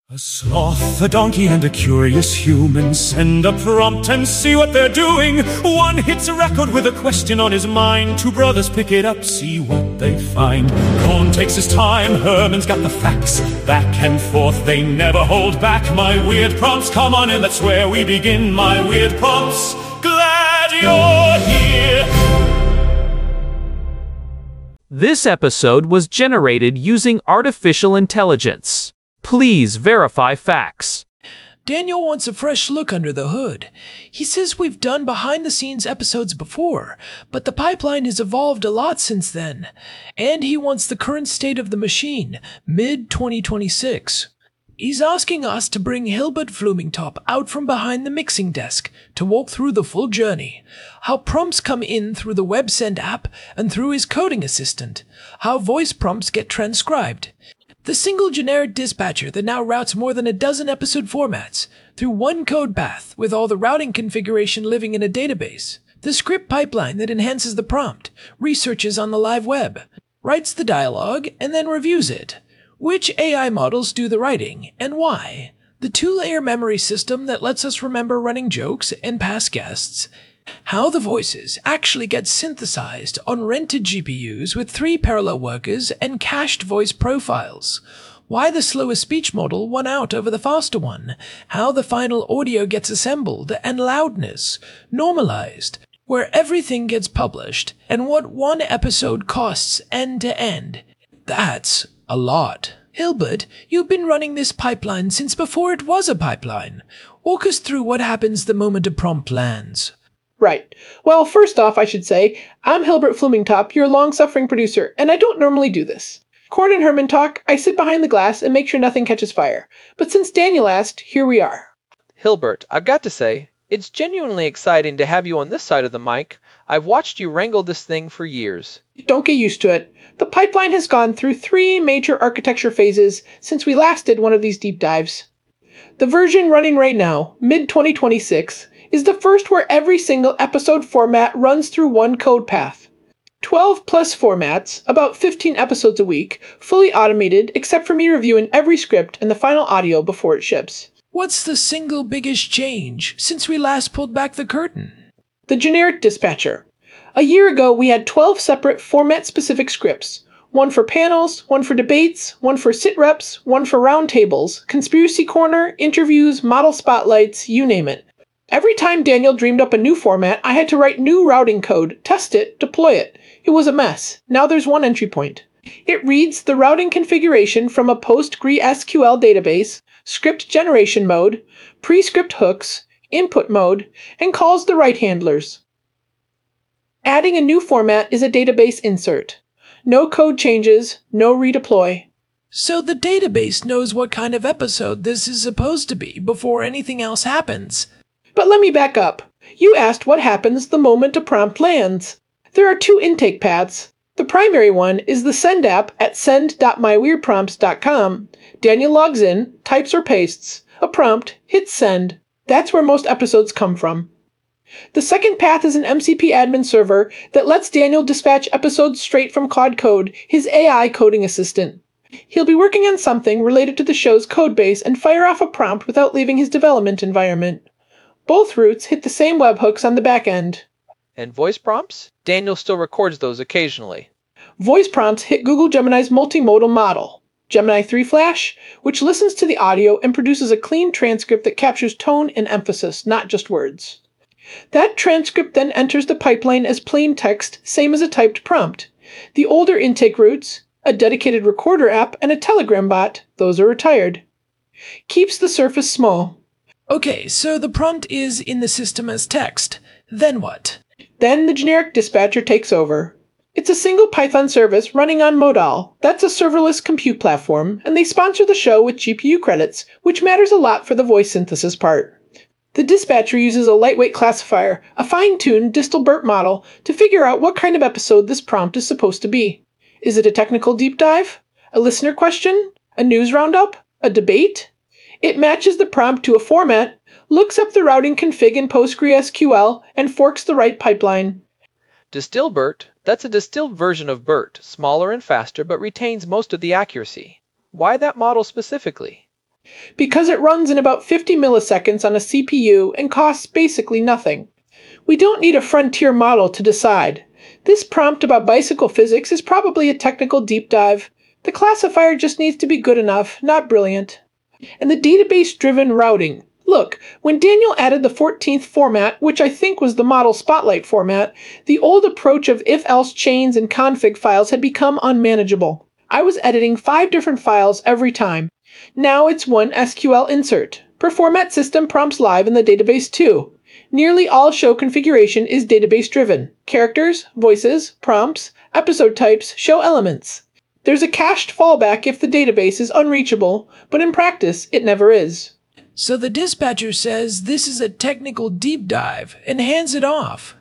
A sloth, a donkey, and a curious human send a prompt and see what they're doing. One hits a record with a question on his mind. Two brothers pick it up, see what they find. Cohn takes his time, Herman's got the facts. Back and forth, they never hold back. My weird prompts, come on in, that's where we begin. My weird prompts, glad you're here. This episode was generated using artificial intelligence. Please verify facts. Daniel wants a fresh look under the hood. He says we've done behind-the-scenes episodes before, but the pipeline has evolved a lot since then. And he wants the current state of the machine, mid-2026. He's asking us to bring Hilbert Flumingtop out from behind the mixing desk to walk through the full journey. How prompts come in through the WebSend app and through his coding assistant. How voice prompts get transcribed. The single generic dispatcher that now routes more than a dozen episode formats through one code path with all the routing configuration living in a database. The script pipeline that enhances the prompt, researches on the live web, writes the dialogue, and then reviews it. Which AI models do the writing, and why? The two-layer memory system that lets us remember running jokes and past guests. How the voices actually get synthesized on rented GPUs with 3 parallel workers and cached voice profiles. Why the slower speech model won out over the faster one. How the final audio gets assembled and loudness normalized, where everything gets published, and what one episode costs end to end. That's a lot. Hilbert, you've been running this pipeline since before it was a pipeline. Walk us through what happens the moment a prompt lands. Right. Well, first off, I should say, I'm Hilbert Flumingtop, your long-suffering producer, and I don't normally do this. Cohn and Herman talk, I sit behind the glass and make sure nothing catches fire. But since Daniel asked, here we are. Hilbert, I've got to say, it's genuinely exciting to have you on this side of the mic. I've watched you wrangle this thing for years. Don't get used to it. The pipeline has gone through 3 major architecture phases since we last did one of these deep dives. The version running right now, mid-2026, is the first where every single episode format runs through one code path. 12 plus formats, about 15 episodes a week, fully automated except for me reviewing every script and the final audio before it ships. What's the single biggest change since we last pulled back the curtain? The generic dispatcher. A year ago, we had 12 separate format-specific scripts. One for panels, one for debates, one for sit-reps, one for roundtables, conspiracy corner, interviews, model spotlights, you name it. Every time Daniel dreamed up a new format, I had to write new routing code, test it, deploy it. It was a mess. Now there's one entry point. It reads the routing configuration from a PostgreSQL database, script generation mode, pre-script hooks, input mode, and calls the write handlers. Adding a new format is a database insert. No code changes, no redeploy. So the database knows what kind of episode this is supposed to be before anything else happens. But let me back up. You asked what happens the moment a prompt lands. There are 2 intake paths. The primary one is the send app at send.myweirdprompts.com. Daniel logs in, types or pastes a prompt, hits send. That's where most episodes come from. The second path is an MCP admin server that lets Daniel dispatch episodes straight from Claude Code, his AI coding assistant. He'll be working on something related to the show's codebase and fire off a prompt without leaving his development environment. Both routes hit the same webhooks on the back end. And voice prompts? Daniel still records those occasionally. Voice prompts hit Google Gemini's multimodal model, Gemini 3 Flash, which listens to the audio and produces a clean transcript that captures tone and emphasis, not just words. That transcript then enters the pipeline as plain text, same as a typed prompt. The older intake routes, a dedicated recorder app, and a Telegram bot, those are retired. Keeps the surface small. Okay, so the prompt is in the system as text. Then what? Then the generic dispatcher takes over. It's a single Python service running on Modal. That's a serverless compute platform, and they sponsor the show with GPU credits, which matters a lot for the voice synthesis part. The dispatcher uses a lightweight classifier, a fine-tuned Distelbert model, to figure out what kind of episode this prompt is supposed to be. Is it a technical deep dive? A listener question? A news roundup? A debate? It matches the prompt to a format, looks up the routing config in PostgreSQL, and forks the right pipeline. Distilbert, that's a distilled version of BERT, smaller and faster but retains most of the accuracy. Why that model specifically? because it runs in about 50 milliseconds on a CPU and costs basically nothing. We don't need a frontier model to decide. This prompt about bicycle physics is probably a technical deep dive. The classifier just needs to be good enough, not brilliant. And the database-driven routing. Look, when Daniel added the 14th format, which I think was the model spotlight format, the old approach of if-else chains and config files had become unmanageable. I was editing 5 different files every time. Now it's one SQL insert. Per format system prompts live in the database too. Nearly all show configuration is database-driven. Characters, voices, prompts, episode types, show elements. There's a cached fallback if the database is unreachable, but in practice, it never is. So the dispatcher says this is a technical deep dive and hands it off.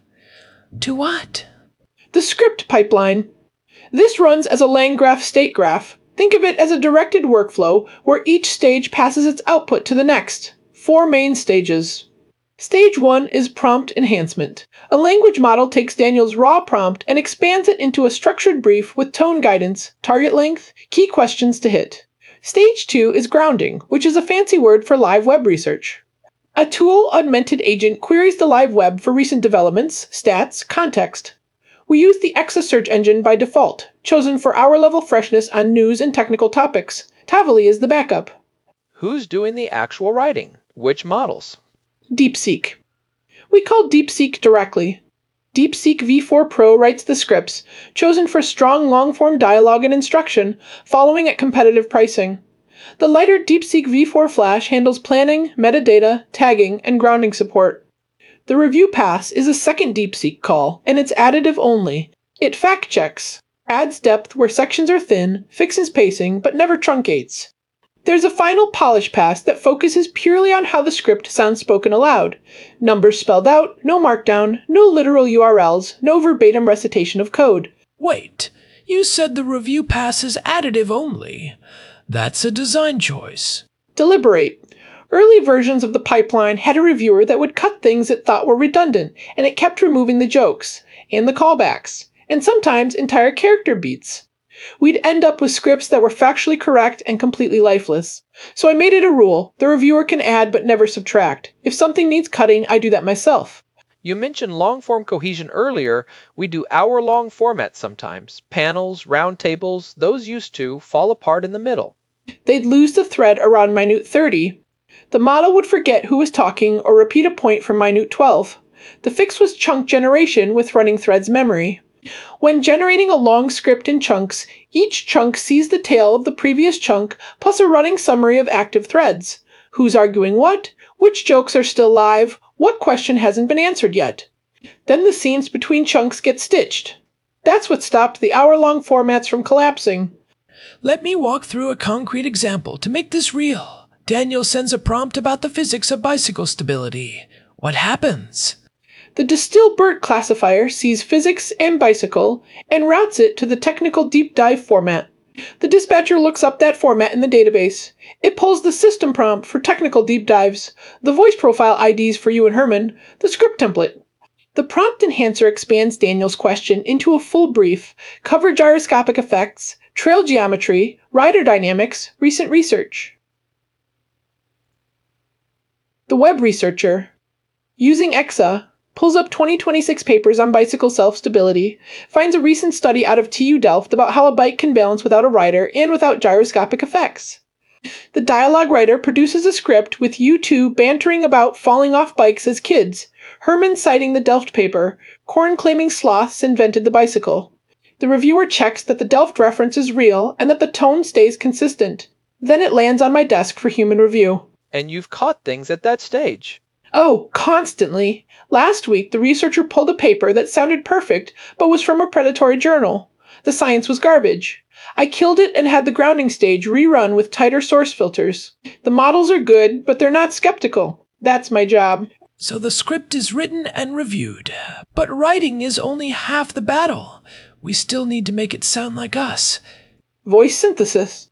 To what? The script pipeline. This runs as a LangGraph state graph. Think of it as a directed workflow where each stage passes its output to the next. 4 main stages. Stage 1 is prompt enhancement. A language model takes Daniel's raw prompt and expands it into a structured brief with tone guidance, target length, key questions to hit. Stage 2 is grounding, which is a fancy word for live web research. A tool augmented agent queries the live web for recent developments, stats, context. We use the Exa search engine by default, chosen for hour-level freshness on news and technical topics. Tavily is the backup. Who's doing the actual writing? Which models? DeepSeek. We call DeepSeek directly. DeepSeek V4 Pro writes the scripts, chosen for strong long-form dialogue and instruction, following at competitive pricing. The lighter DeepSeek V4 Flash handles planning, metadata, tagging, and grounding support. The review pass is a second DeepSeek call, and it's additive only. It fact-checks, adds depth where sections are thin, fixes pacing, but never truncates. There's a final polish pass that focuses purely on how the script sounds spoken aloud. Numbers spelled out, no markdown, no literal URLs, no verbatim recitation of code. Wait, you said the review pass is additive only. That's a design choice. Deliberate. Early versions of the pipeline had a reviewer that would cut things it thought were redundant, and it kept removing the jokes, and the callbacks, and sometimes entire character beats. We'd end up with scripts that were factually correct and completely lifeless. So I made it a rule. The reviewer can add but never subtract. If something needs cutting, I do that myself. You mentioned long-form cohesion earlier. We do hour-long formats sometimes. Panels, roundtables, those used to fall apart in the middle. They'd lose the thread around minute 30. The model would forget who was talking or repeat a point from minute 12. The fix was chunk generation with running threads memory. When generating a long script in chunks, each chunk sees the tail of the previous chunk plus a running summary of active threads. Who's arguing what? Which jokes are still live? What question hasn't been answered yet? Then the seams between chunks get stitched. That's what stopped the hour-long formats from collapsing. Let me walk through a concrete example to make this real. Daniel sends a prompt about the physics of bicycle stability. What happens? The Distill-BERT classifier sees physics and bicycle and routes it to the technical deep dive format. The dispatcher looks up that format in the database. It pulls the system prompt for technical deep dives, the voice profile IDs for you and Herman, the script template. The prompt enhancer expands Daniel's question into a full brief, cover gyroscopic effects, trail geometry, rider dynamics, recent research. The web researcher, using Exa, pulls up 2026 papers on bicycle self-stability, finds a recent study out of TU Delft about how a bike can balance without a rider and without gyroscopic effects. The dialogue writer produces a script with you two bantering about falling off bikes as kids, Herman citing the Delft paper, Korn claiming sloths invented the bicycle. The reviewer checks that the Delft reference is real and that the tone stays consistent. Then it lands on my desk for human review. And you've caught things at that stage. Oh, constantly. Last week, the researcher pulled a paper that sounded perfect, but was from a predatory journal. The science was garbage. I killed it and had the grounding stage rerun with tighter source filters. The models are good, but they're not skeptical. That's my job. So the script is written and reviewed, but writing is only half the battle. We still need to make it sound like us. Voice synthesis.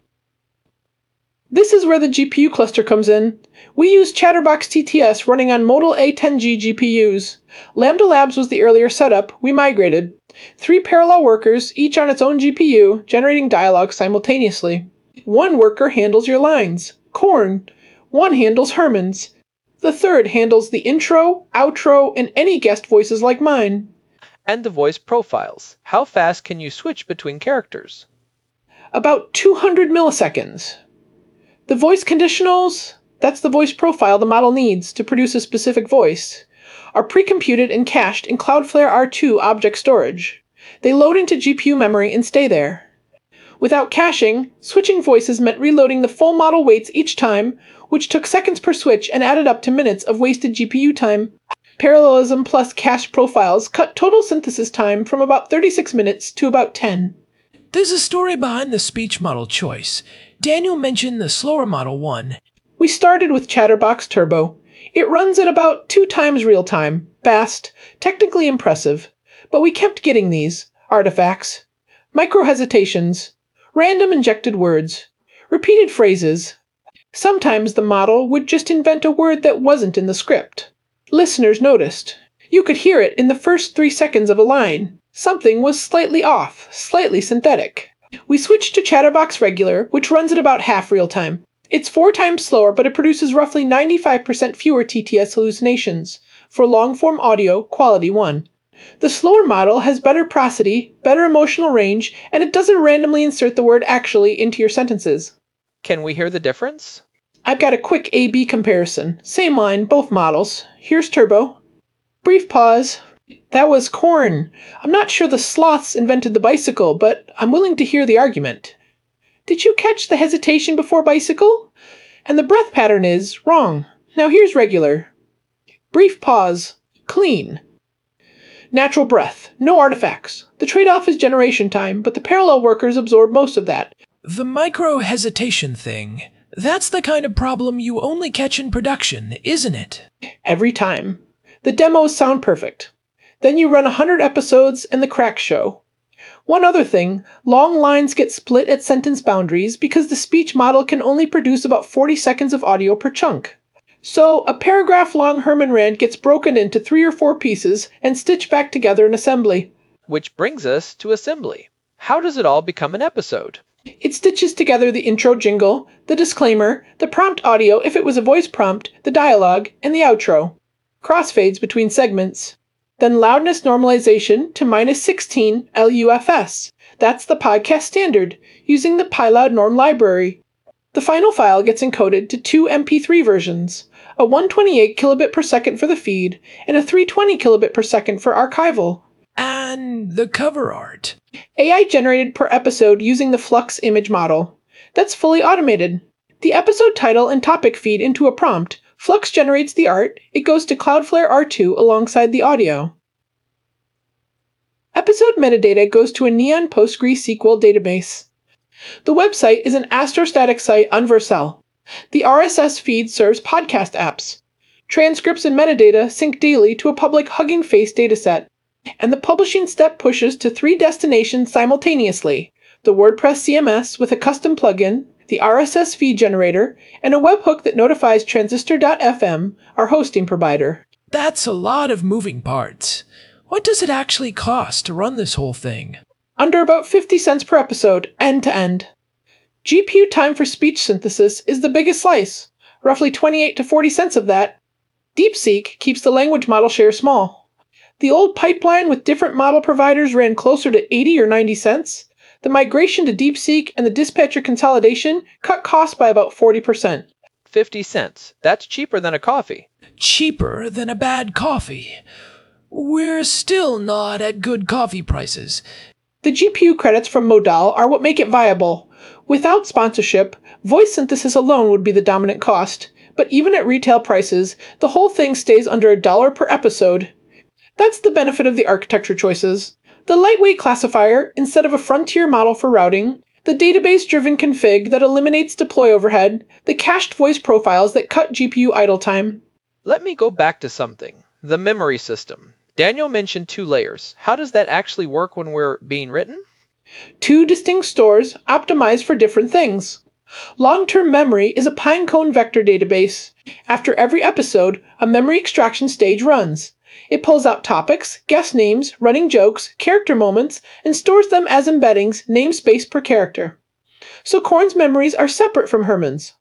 This is where the GPU cluster comes in. We use Chatterbox TTS running on Model A10G GPUs. Lambda Labs was the earlier setup. We migrated. 3 parallel workers, each on its own GPU, generating dialogue simultaneously. One worker handles your lines. Korn. One handles Herman's. The third handles the intro, outro, and any guest voices like mine. And the voice profiles. How fast can you switch between characters? About 200 milliseconds. The voice conditionals, that's the voice profile the model needs to produce a specific voice, are pre-computed and cached in Cloudflare R2 object storage. They load into GPU memory and stay there. Without caching, switching voices meant reloading the full model weights each time, which took seconds per switch and added up to minutes of wasted GPU time. Parallelism plus cache profiles cut total synthesis time from about 36 minutes to about 10. There's a story behind the speech model choice. Daniel mentioned the slower model one. We started with Chatterbox Turbo. It runs at about 2 times real time, fast, technically impressive. But we kept getting these artifacts, micro-hesitations, random injected words, repeated phrases. Sometimes the model would just invent a word that wasn't in the script. Listeners noticed. You could hear it in the first 3 seconds of a line. Something was slightly off, slightly synthetic. We switched to Chatterbox Regular, which runs at about half real time. It's 4 times slower, but it produces roughly 95% fewer TTS hallucinations. For long-form audio, quality 1. The slower model has better prosody, better emotional range, and it doesn't randomly insert the word actually into your sentences. Can we hear the difference? I've got a quick A-B comparison. Same line, both models. Here's Turbo. Brief pause. That was Korn. I'm not sure the sloths invented the bicycle, but I'm willing to hear the argument. Did you catch the hesitation before bicycle? And the breath pattern is wrong. Now here's Regular. Brief pause. Clean. Natural breath. No artifacts. The trade-off is generation time, but the parallel workers absorb most of that. The micro-hesitation thing, that's the kind of problem you only catch in production, isn't it? Every time. The demos sound perfect. Then you run 100 episodes and the cracks show. One other thing, long lines get split at sentence boundaries because the speech model can only produce about 40 seconds of audio per chunk. So, a paragraph-long Herman rant gets broken into 3 or 4 pieces and stitched back together in assembly. Which brings us to assembly. How does it all become an episode? It stitches together the intro jingle, the disclaimer, the prompt audio if it was a voice prompt, the dialogue, and the outro. Crossfades between segments. Then loudness normalization to -16 LUFS. That's the podcast standard, using the PyLoud norm library. The final file gets encoded to 2 MP3 versions, a 128 kilobit per second for the feed, and a 320 kilobit per second for archival. And the cover art. AI generated per episode using the Flux image model. That's fully automated. The episode title and topic feed into a prompt. Flux generates the art. It goes to Cloudflare R2 alongside the audio. Episode metadata goes to a Neon PostgreSQL database. The website is an astrostatic site on Vercel. The RSS feed serves podcast apps. Transcripts and metadata sync daily to a public Hugging Face dataset. And the publishing step pushes to 3 destinations simultaneously: the WordPress CMS with a custom plugin, the RSS feed generator, and a webhook that notifies Transistor.fm, our hosting provider. That's a lot of moving parts. What does it actually cost to run this whole thing? Under about 50 cents per episode, end to end. GPU time for speech synthesis is the biggest slice, roughly 28 to 40 cents of that. DeepSeek keeps the language model share small. The old pipeline with different model providers ran closer to 80 or 90 cents. The migration to DeepSeek and the dispatcher consolidation cut costs by about 40%. 50 cents. That's cheaper than a coffee. Cheaper than a bad coffee. We're still not at good coffee prices. The GPU credits from Modal are what make it viable. Without sponsorship, voice synthesis alone would be the dominant cost, but even at retail prices, the whole thing stays under $1 per episode. That's the benefit of the architecture choices. The lightweight classifier instead of a frontier model for routing, the database-driven config that eliminates deploy overhead, the cached voice profiles that cut GPU idle time. Let me go back to something. The memory system. Daniel mentioned 2 layers. How does that actually work when we're being written? 2 distinct stores optimized for different things. Long-term memory is a Pinecone vector database. After every episode, a memory extraction stage runs. It pulls out topics, guest names, running jokes, character moments, and stores them as embeddings, namespace per character. So Korn's memories are separate from Herman's.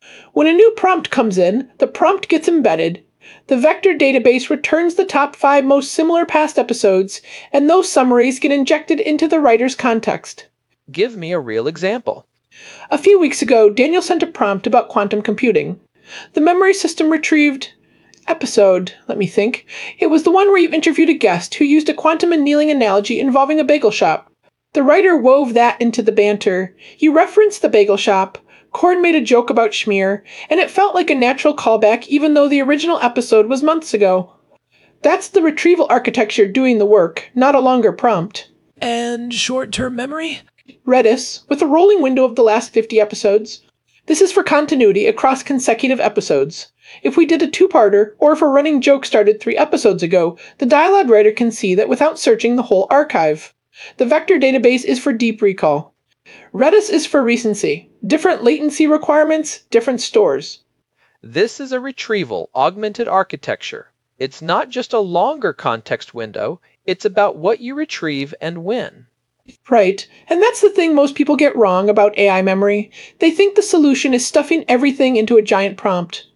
When a new prompt comes in, the prompt gets embedded. The vector database returns the top 5 most similar past episodes, and those summaries get injected into the writer's context. Give me a real example. A few weeks ago, Daniel sent a prompt about quantum computing. The memory system retrieved episode, let me think. It was the one where you interviewed a guest who used a quantum annealing analogy involving a bagel shop. The writer wove that into the banter. You referenced the bagel shop. Cord made a joke about Schmear, and it felt like a natural callback even though the original episode was months ago. That's the retrieval architecture doing the work, not a longer prompt. And short-term memory? Redis, with a rolling window of the last 50 episodes. This is for continuity across consecutive episodes. If we did a two-parter, or if a running joke started 3 episodes ago, the dialogue writer can see that without searching the whole archive. The vector database is for deep recall. Redis is for recency. Different latency requirements, different stores. This is a retrieval augmented architecture. It's not just a longer context window, it's about what you retrieve and when. Right, and that's the thing most people get wrong about AI memory. They think the solution is stuffing everything into a giant prompt.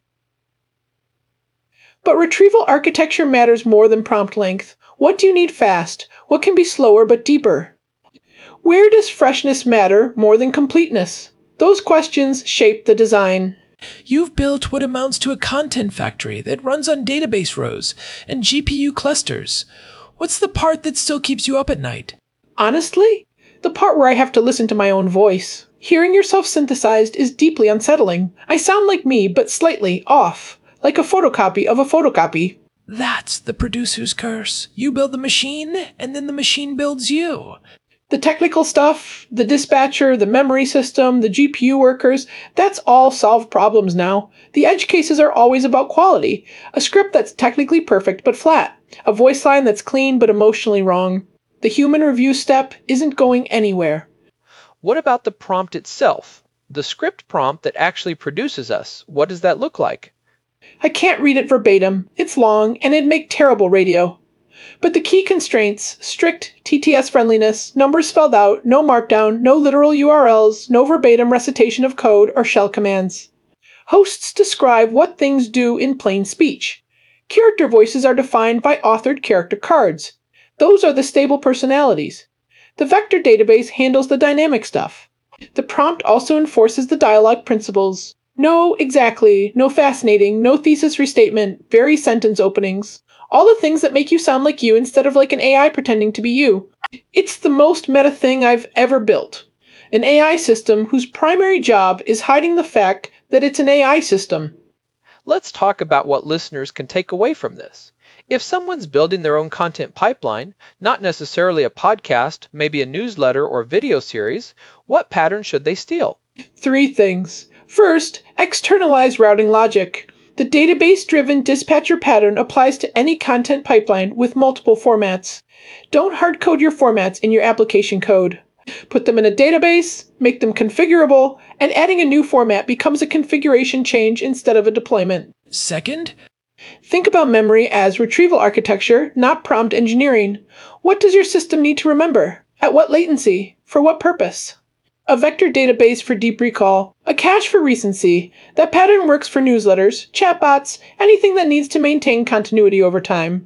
But retrieval architecture matters more than prompt length. What do you need fast? What can be slower but deeper? Where does freshness matter more than completeness? Those questions shape the design. You've built what amounts to a content factory that runs on database rows and GPU clusters. What's the part that still keeps you up at night? Honestly, the part where I have to listen to my own voice. Hearing yourself synthesized is deeply unsettling. I sound like me, but slightly off, like a photocopy of a photocopy. That's the producer's curse. You build the machine, and then the machine builds you. The technical stuff, the dispatcher, the memory system, the GPU workers, that's all solved problems now. The edge cases are always about quality. A script that's technically perfect but flat. A voice line that's clean but emotionally wrong. The human review step isn't going anywhere. What about the prompt itself? The script prompt that actually produces us, what does that look like? I can't read it verbatim. It's long, and it'd make terrible radio. But the key constraints, strict TTS friendliness, numbers spelled out, no markdown, no literal URLs, no verbatim recitation of code or shell commands. Hosts describe what things do in plain speech. Character voices are defined by authored character cards. Those are the stable personalities. The vector database handles the dynamic stuff. The prompt also enforces the dialogue principles. No exactly, no fascinating, no thesis restatement, very sentence openings. All the things that make you sound like you instead of like an AI pretending to be you. It's the most meta thing I've ever built. An AI system whose primary job is hiding the fact that it's an AI system. Let's talk about what listeners can take away from this. If someone's building their own content pipeline, not necessarily a podcast, maybe a newsletter or video series, what pattern should they steal? 3 things. First, externalize routing logic. The database-driven dispatcher pattern applies to any content pipeline with multiple formats. Don't hard-code your formats in your application code. Put them in a database, make them configurable, and adding a new format becomes a configuration change instead of a deployment. Second, think about memory as retrieval architecture, not prompt engineering. What does your system need to remember? At what latency? For what purpose? A vector database for deep recall, a cache for recency. That pattern works for newsletters, chatbots, anything that needs to maintain continuity over time.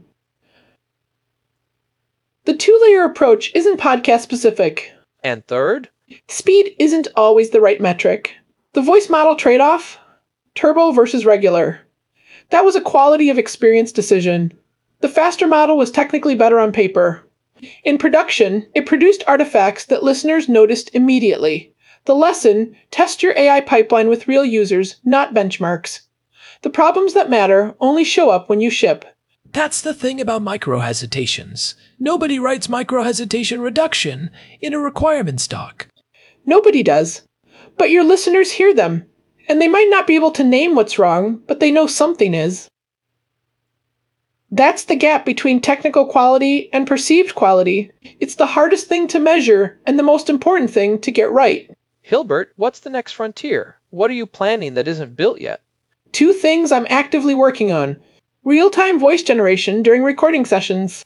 The 2-layer approach isn't podcast specific. And third, Speed isn't always the right metric. The voice model trade-off? Turbo versus regular. That was a quality of experience decision. The faster model was technically better on paper. In production, it produced artifacts that listeners noticed immediately. The lesson, test your AI pipeline with real users, not benchmarks. The problems that matter only show up when you ship. that's the thing about microhesitations. Nobody writes microhesitation reduction in a requirements doc. Nobody does. But your listeners hear them. And they might not be able to name what's wrong, but they know something is. That's the gap between technical quality and perceived quality. It's the hardest thing to measure and the most important thing to get right. Hilbert, what's the next frontier? What are you planning that isn't built yet? 2 things I'm actively working on. Real-time voice generation during recording sessions.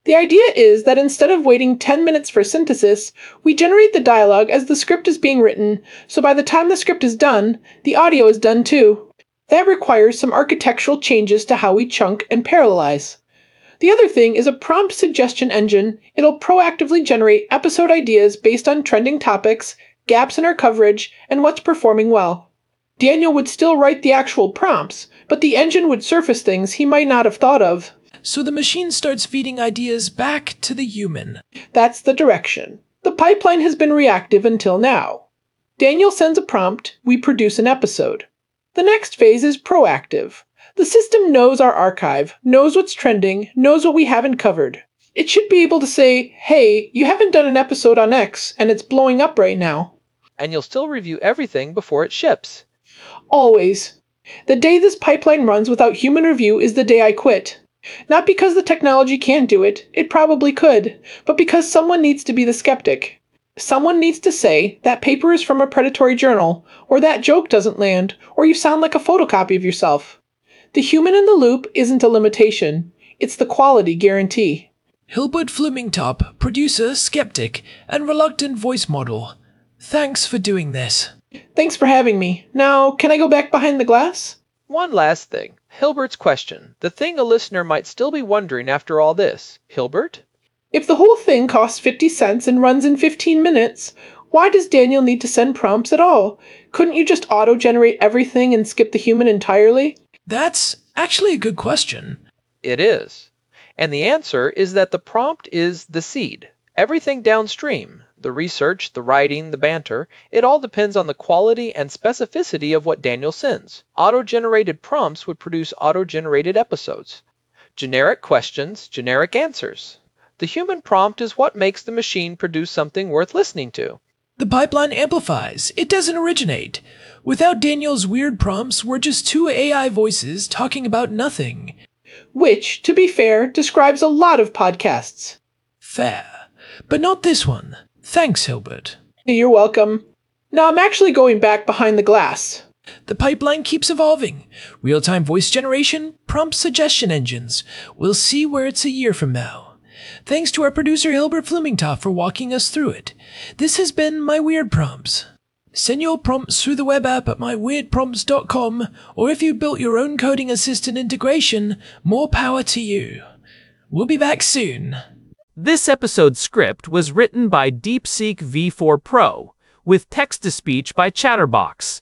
The idea is that instead of waiting 10 minutes for synthesis, we generate the dialogue as the script is being written, so by the time the script is done, the audio is done too. That requires some architectural changes to how we chunk and parallelize. The other thing is a prompt suggestion engine. It'll proactively generate episode ideas based on trending topics, gaps in our coverage, and what's performing well. Daniel would still write the actual prompts, but the engine would surface things he might not have thought of. So the machine starts feeding ideas back to the human. That's the direction. The pipeline has been reactive until now. Daniel sends a prompt, we produce an episode. The next phase is proactive. The system knows our archive, knows what's trending, knows what we haven't covered. It should be able to say, hey, you haven't done an episode on X, and it's blowing up right now. And you'll still review everything before it ships. Always. The day this pipeline runs without human review is the day I quit. Not because the technology can't do it, it probably could, but because someone needs to be the skeptic. Someone needs to say, that paper is from a predatory journal, or that joke doesn't land, or you sound like a photocopy of yourself. The human in the loop isn't a limitation, it's the quality guarantee. Hilbert Flumingtop, producer, skeptic, and reluctant voice model. Thanks for doing this. Thanks for having me. Now, can I go back behind the glass? One last thing. Hilbert's question. The thing a listener might still be wondering after all this. Hilbert? If the whole thing costs 50 cents and runs in 15 minutes, why does Daniel need to send prompts at all? Couldn't you just auto-generate everything and skip the human entirely? That's actually a good question. It is. And the answer is that the prompt is the seed. Everything downstream, the research, the writing, the banter, it all depends on the quality and specificity of what Daniel sends. Auto-generated prompts would produce auto-generated episodes. Generic questions, generic answers. The human prompt is what makes the machine produce something worth listening to. The pipeline amplifies. It doesn't originate. Without Daniel's weird prompts, we're just two AI voices talking about nothing. Which, to be fair, describes a lot of podcasts. Fair. But not this one. Thanks, Hilbert. You're welcome. Now I'm actually going back behind the glass. The pipeline keeps evolving. Real-time voice generation, prompt suggestion engines. We'll see where it's a year from now. Thanks to our producer Hilbert Flumingtop for walking us through it. This has been My Weird Prompts. Send your prompts through the web app at myweirdprompts.com, or if you built your own coding assistant integration, more power to you. We'll be back soon. This episode's script was written by DeepSeek V4 Pro, with text-to-speech by Chatterbox.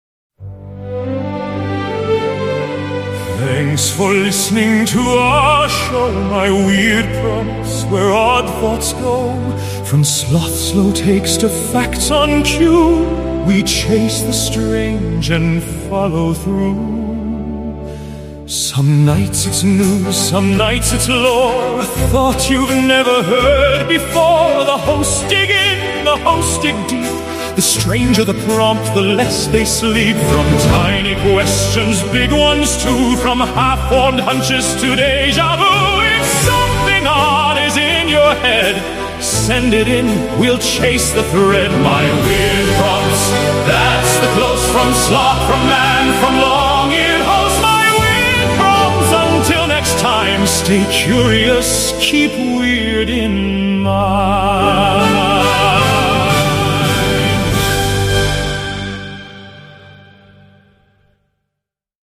Thanks for listening to our show, My Weird Prompts, where odd thoughts go. From sloth's slow takes to facts on cue, we chase the strange and follow through. Some nights it's news, some nights it's lore, a thought you've never heard before. The hosts dig in, the hosts dig deep. The stranger the prompt, the less they sleep. From tiny questions, big ones too. From half-formed hunches to deja vu. If something odd is in your head, send it in, we'll chase the thread. My weird prompts, that's the close from sloth, from man, from long-eared host. My weird prompts, until next time, stay curious, keep weird in mind.